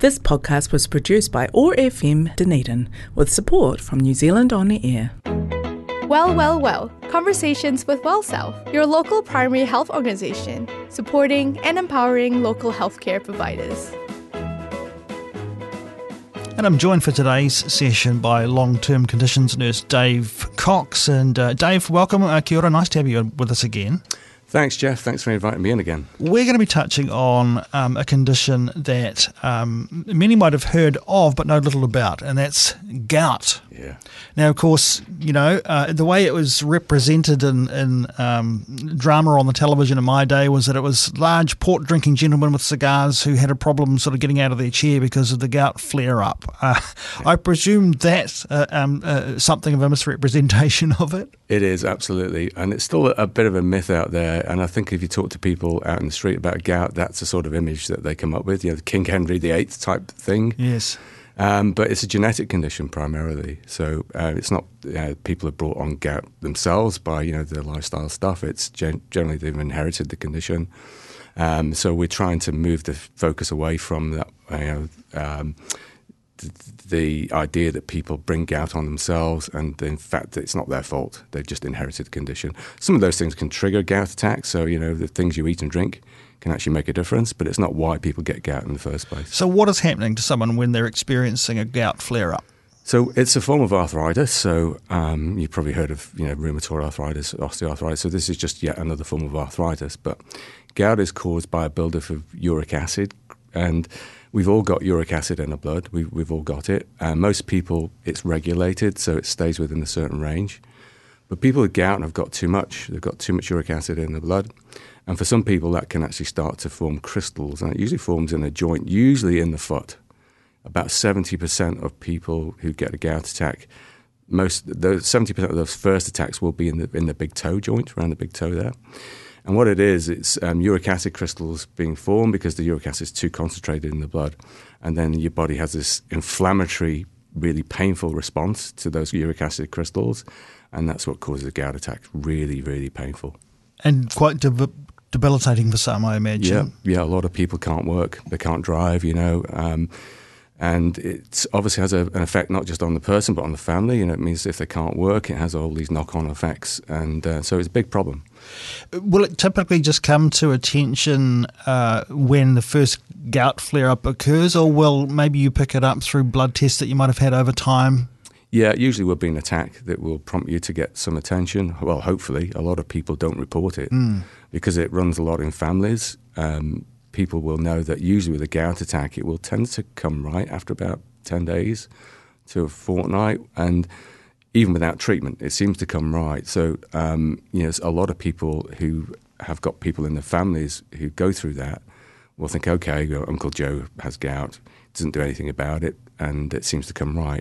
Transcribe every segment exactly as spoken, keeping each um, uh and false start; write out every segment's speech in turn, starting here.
This podcast was produced by O A R F M Dunedin with support from New Zealand On Air. Well, well, well. Conversations with WellSouth, your local primary health organisation, supporting and empowering local healthcare providers. And I'm joined for today's session by long-term conditions nurse Dave Cox. And uh, Dave, welcome. Uh, kia ora. Nice to have you with us again. Thanks, Jeff. Thanks for inviting me in again. We're going to be touching on um, a condition that um, many might have heard of but know little about, and that's gout. Yeah. Now, of course, you know, uh, the way it was represented in, in um, drama on the television in my day was that it was large port-drinking gentlemen with cigars who had a problem sort of getting out of their chair because of the gout flare-up. Uh, yeah. I presume that's uh, um, uh, something of a misrepresentation of it? It is, absolutely. And it's still a, a bit of a myth out there. And I think if you talk to people out in the street about gout, that's the sort of image that they come up with, you know, the King Henry the Eighth type thing. Yes. Um, but it's a genetic condition primarily. So uh, it's not uh, people are brought on gout themselves by, you know, their lifestyle stuff. It's gen- generally they've inherited the condition. Um, so we're trying to move the focus away from that, you know, um, th- the idea that people bring gout on themselves, and in fact it's not their fault. They've just inherited the condition. Some of those things can trigger gout attacks. So, you know, the things you eat and drink can actually make a difference, but it's not why people get gout in the first place. So what is happening to someone when they're experiencing a gout flare-up? So it's a form of arthritis. So um, you've probably heard of, you know, rheumatoid arthritis, osteoarthritis. So this is just yet another form of arthritis. But gout is caused by a buildup of uric acid, and we've all got uric acid in our blood. We've, we've all got it. Uh, most people, it's regulated, so it stays within a certain range. But people with gout have got too much. They've got too much uric acid in the blood. And for some people, that can actually start to form crystals. And it usually forms in a joint, usually in the foot. About seventy percent of people who get a gout attack, most those seventy percent of those first attacks will be in the in the big toe joint, around the big toe there. And what it is, it's um, uric acid crystals being formed because the uric acid is too concentrated in the blood. And then your body has this inflammatory, really painful response to those uric acid crystals. And that's what causes a gout attack. Really, really painful. And quite de- debilitating for some, I imagine. Yeah, yeah. A lot of people can't work. They can't drive, you know. Um, and it obviously has a, an effect not just on the person, but on the family. You know, it means if they can't work, it has all these knock-on effects. And uh, so it's a big problem. Will it typically just come to attention uh, when the first gout flare-up occurs, or will maybe you pick it up through blood tests that you might have had over time? Yeah, it usually will be an attack that will prompt you to get some attention. Well, hopefully. A lot of people don't report it mm. because it runs a lot in families. Um, people will know that usually with a gout attack, it will tend to come right after about ten days to a fortnight. And even without treatment, it seems to come right. So, um, you know, a lot of people who have got people in their families who go through that will think, okay, Uncle Joe has gout, doesn't do anything about it, and it seems to come right.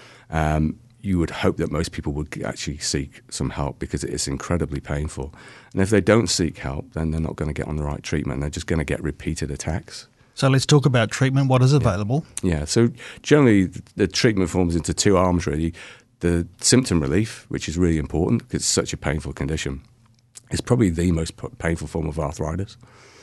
Um, you would hope that most people would actually seek some help because it is incredibly painful. And if they don't seek help, then they're not going to get on the right treatment. They're just going to get repeated attacks. So let's talk about treatment. What is available? Yeah, yeah. So generally the treatment forms into two arms, really. The symptom relief, which is really important because it's such a painful condition, is probably the most painful form of arthritis.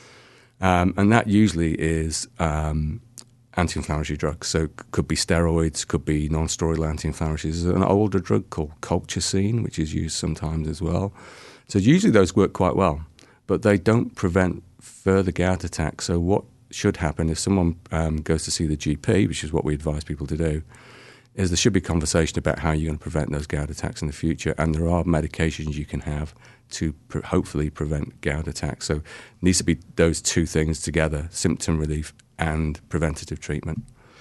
Um, and that usually is Um, anti-inflammatory drugs, so could be steroids, could be non-steroidal anti-inflammatories. There's an older drug called colchicine, which is used sometimes as well. So usually those work quite well, but they don't prevent further gout attacks. So what should happen if someone um, goes to see the G P, which is what we advise people to do, is there should be conversation about how you're going to prevent those gout attacks in the future, and there are medications you can have to pre- hopefully prevent gout attacks. So it needs to be those two things together, symptom relief and preventative treatment.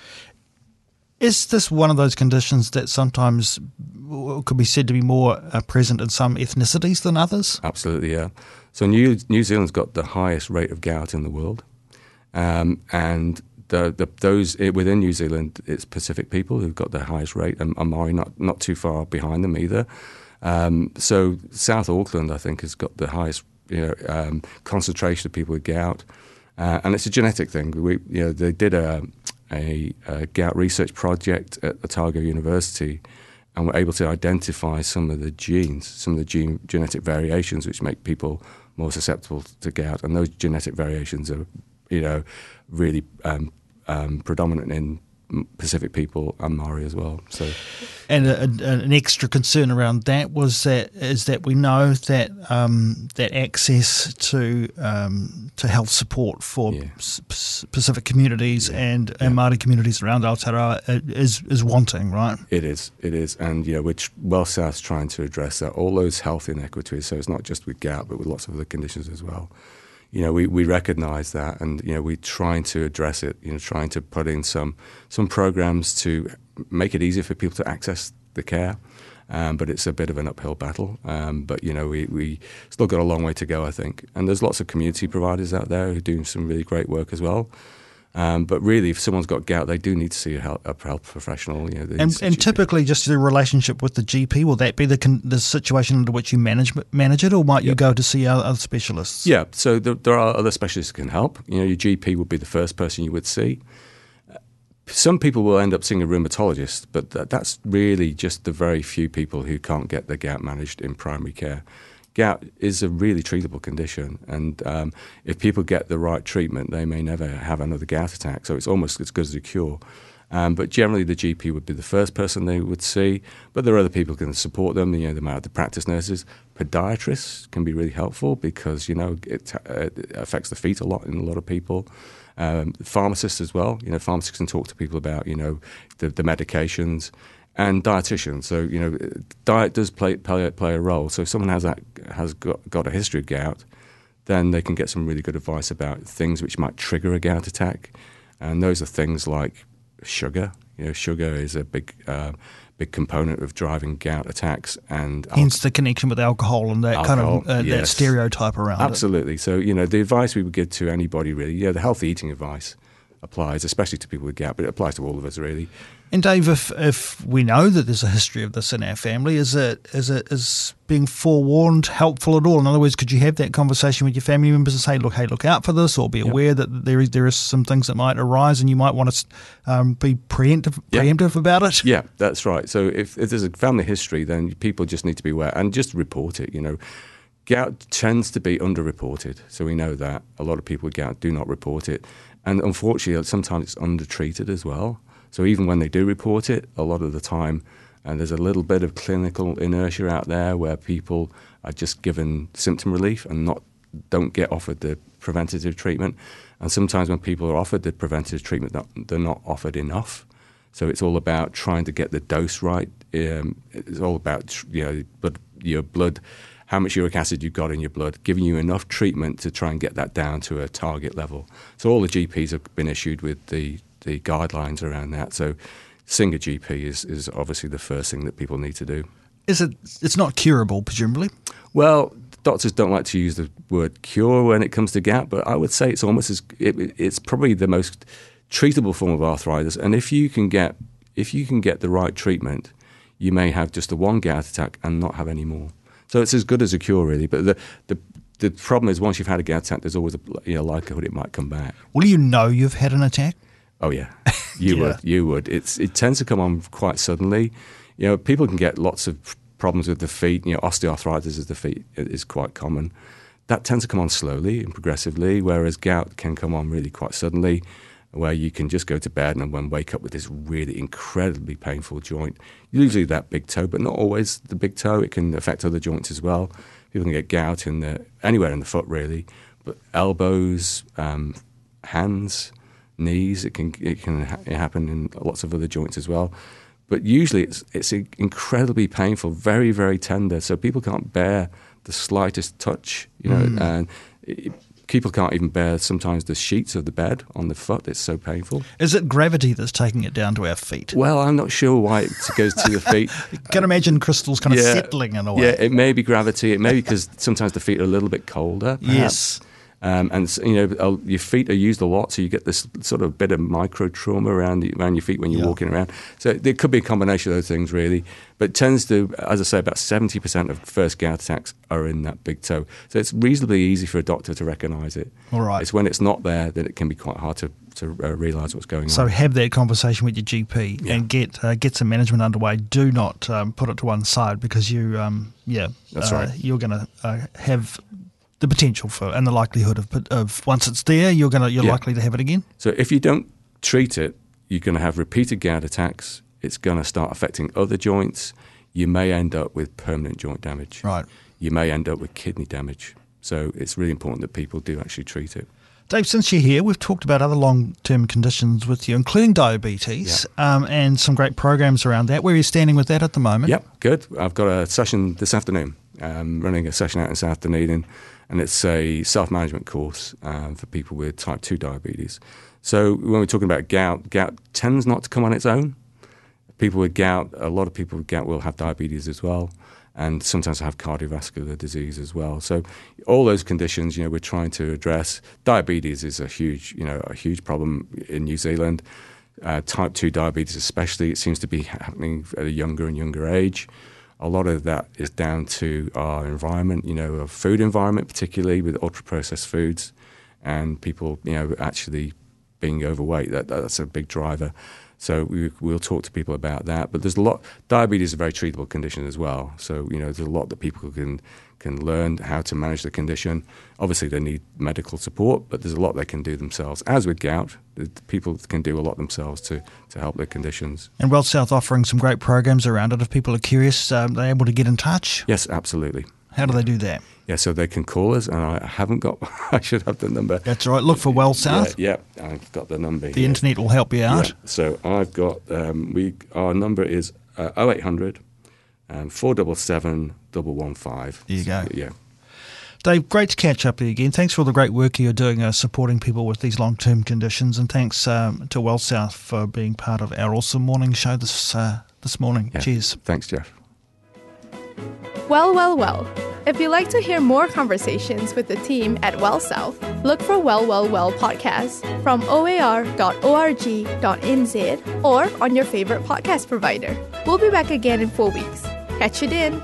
Is this one of those conditions that sometimes could be said to be more uh, present in some ethnicities than others? Absolutely, yeah. So New, New Zealand's got the highest rate of gout in the world. Um, and the, the, those within New Zealand, it's Pacific people who've got the highest rate, and Maori not, not too far behind them either. Um, so South Auckland, I think, has got the highest you know, um, concentration of people with gout. Uh, and it's a genetic thing. We, you know, they did a, a, a gout research project at Otago University, and were able to identify some of the genes, some of the gene, genetic variations which make people more susceptible to gout. And those genetic variations are, you know, really um, um, predominant in Pacific people and Maori as well. So, and a, a, an extra concern around that was that is that we know that um, that access to um, to health support for Yeah. p- Pacific communities Yeah. and, Yeah. and Māori communities around Aotearoa is is wanting, right? It is, it is, and you know, we're tr- Well South's trying to address that, all those health inequities. So it's not just with gout, but with lots of other conditions as well. You know, we, we recognise that, and you know, we're trying to address it. You know, trying to put in some some programs to make it easier for people to access the care. Um, but it's a bit of an uphill battle. Um, but you know, we we still got a long way to go, I think. And there's lots of community providers out there who are doing some really great work as well. Um, but really, if someone's got gout, they do need to see a health, a health professional. You know, they need And, to see a and G P. typically, just the relationship with the G P, will that be the con- the situation under which you manage manage it, or might you Yep. go to see other, other specialists? Yeah, so there, there are other specialists who can help. You know, your G P would be the first person you would see. Some people will end up seeing a rheumatologist, but that, that's really just the very few people who can't get their gout managed in primary care. Gout is a really treatable condition, and um, if people get the right treatment, they may never have another gout attack. So it's almost as good as a cure. Um, but generally, the G P would be the first person they would see. But there are other people who can support them. You know, they might have the practice nurses. Podiatrists can be really helpful because you know it, uh, it affects the feet a lot in a lot of people. Um, pharmacists as well. You know, pharmacists can talk to people about you know the, the medications. And dietitians. So you know, diet does play play, play a role. So if someone has that has got, got a history of gout, then they can get some really good advice about things which might trigger a gout attack. And those are things like sugar. You know, sugar is a big uh, big component of driving gout attacks, and Hence the connection with alcohol and that Alcohol, kind of uh, that yes. stereotype around it. absolutely. So you know, the advice we would give to anybody really, yeah, the healthy eating advice applies, especially to people with gout, but it applies to all of us really. And Dave, if if we know that there's a history of this in our family, is it is it is being forewarned helpful at all? In other words, could you have that conversation with your family members and say, look, hey, look out for this, or be Yep. aware that there is there is some things that might arise, and you might want to um, be preemptive Yep. preemptive about it? Yeah, that's right. So if, if there's a family history, then people just need to be aware and just report it. You know, gout tends to be underreported, so we know that a lot of people with gout do not report it, and unfortunately, sometimes it's undertreated as well. So even when they do report it, a lot of the time, and there's a little bit of clinical inertia out there where people are just given symptom relief and not don't get offered the preventative treatment. And sometimes when people are offered the preventative treatment, they're not offered enough. So it's all about trying to get the dose right. Um, it's all about you know blood, your blood, how much uric acid you've got in your blood, giving you enough treatment to try and get that down to a target level. So all the G Ps have been issued with the the guidelines around that. So seeing a G P is, is obviously the first thing that people need to do. Is it? It's not curable, presumably. Well, doctors don't like to use the word cure when it comes to gout, but I would say it's almost as it, it's probably the most treatable form of arthritis. And if you can get if you can get the right treatment, you may have just a one gout attack and not have any more. So it's as good as a cure, really. But the the the problem is once you've had a gout attack, there's always a you know, likelihood it might come back. Will you know you've had an attack? Oh yeah, you Yeah. would. You would. It's it tends to come on quite suddenly. You know, people can get lots of problems with the feet. You know, osteoarthritis of the feet is quite common. That tends to come on slowly and progressively, whereas gout can come on really quite suddenly, where you can just go to bed and then wake up with this really incredibly painful joint. Usually that big toe, but not always the big toe. It can affect other joints as well. People can get gout in the anywhere in the foot really, but elbows, um, hands, knees. It can it can ha- happen in lots of other joints as well. But usually it's it's incredibly painful, very very tender. So people can't bear the slightest touch, you know, Mm. and it, people can't even bear sometimes the sheets of the bed on the foot. It's so painful. Is it gravity that's taking it down to our feet? Well, I'm not sure why it goes to the feet. You can imagine crystals kind of Yeah. settling in a way. Yeah, it may be gravity. It may be because sometimes the feet are a little bit colder. Perhaps. Yes. Um, and you know uh, your feet are used a lot, so you get this sort of bit of micro trauma around around your feet when you're Yeah. walking around. So there could be a combination of those things, really. But it tends to, as I say, about seventy percent of first gout attacks are in that big toe. So it's reasonably easy for a doctor to recognise it. All right. It's when it's not there that it can be quite hard to to uh, realise what's going So on. have that conversation with your G P Yeah. and get uh, get some management underway. Do not um, put it to one side because you, um, yeah, That's uh, right. you're going to uh, have the potential for and the likelihood of of once it's there, you're going to you're Yeah. likely to have it again. So if you don't treat it, you're going to have repeated gout attacks. It's going to start affecting other joints. You may end up with permanent joint damage. Right. You may end up with kidney damage. So it's really important that people do actually treat it. Dave, since you're here, we've talked about other long-term conditions with you, including diabetes, yeah. um, and some great programs around that. Where are you standing with that at the moment? Yep, good. I've got a session this afternoon. I'm running a session out in South Dunedin, and it's a self-management course um, for people with type two diabetes. So when we're talking about gout, gout tends not to come on its own. People with gout, a lot of people with gout will have diabetes as well, and sometimes have cardiovascular disease as well. So all those conditions, you know, we're trying to address. Diabetes is a huge, you know, a huge problem in New Zealand. Uh, type two diabetes especially, it seems to be happening at a younger and younger age. A lot of that is down to our environment, you know, our food environment, particularly with ultra-processed foods, and people, you know, actually being overweight. That, that's a big driver. So we, we'll talk to people about that. But there's a lot. Diabetes is a very treatable condition as well. So, you know, there's a lot that people can can learn how to manage the condition. Obviously, they need medical support, but there's a lot they can do themselves. As with gout, the, people can do a lot themselves to, to help their conditions. And Well South offering some great programs around it. If people are curious, um, they're able to get in touch? Yes, absolutely. How do they do that? Yeah, so they can call us, and I haven't got, I should have the number. That's right. Look for Well South. Yeah, yeah, I've got the number The here. internet will help you out. Yeah, so I've got, um, we our number is uh, oh eight hundred, um, four seven seven, one one five. There you go. So, yeah. Dave, great to catch up with you again. Thanks for all the great work you're doing uh, supporting people with these long-term conditions, and thanks um, to Well South for being part of our awesome morning show this uh, this morning. Yeah. Cheers. Thanks, Jeff. Well, well, well. If you'd like to hear more conversations with the team at Well South, look for Well, Well, Well podcast from o a r dot org dot n z or on your favorite podcast provider. We'll be back again in four weeks. Catch you then.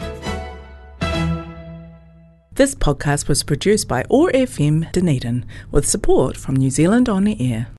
This podcast was produced by O A R F M Dunedin with support from New Zealand On the Air.